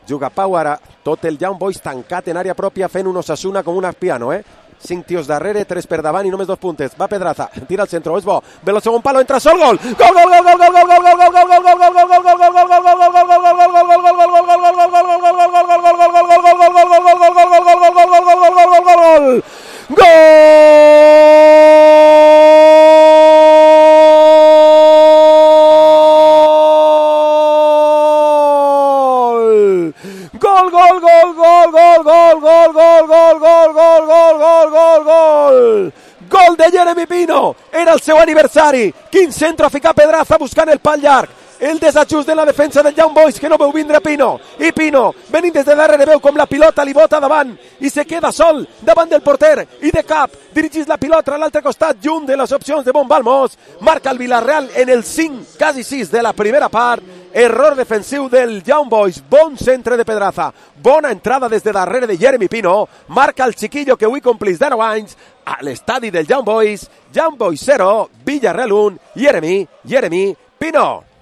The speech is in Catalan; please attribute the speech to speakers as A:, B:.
A: Juga Pau ara, tot el Young Boys tancat en àrea pròpia fent un Osasuna com un piano, 5 tios darrere, 3 per davant i només 2 puntes. Va Pedraza, tira al centre, és bo. Ve el segon palo, entra sol, gol! Gol, gol, gol, gol, gol, gol, gol, gol, gol, gol, gol, gol, gol, gol de Jeremy Pino, era el seu aniversari. Quin centre a ficar Pedraza buscant el pal llarg. El desajust de la defensa del Young Boys que no veu vindre Pino. I Pino, venint des de darrere, veu com la pilota li bota davant i se queda sol davant del porter i de cap dirigís la pilota a l'altre costat, lluny de les opcions de Bonbalmos. Marca el Villarreal en el 5, quasi 6 de la primera part. Error defensiu del Young Boys, bon centre de Pedraza, bona entrada des de darrere de Jeremy Pino, marca el xiquillo que avui complís 10 anys a l'estadi del Young Boys 0, Villarreal 1, Jeremy Pino.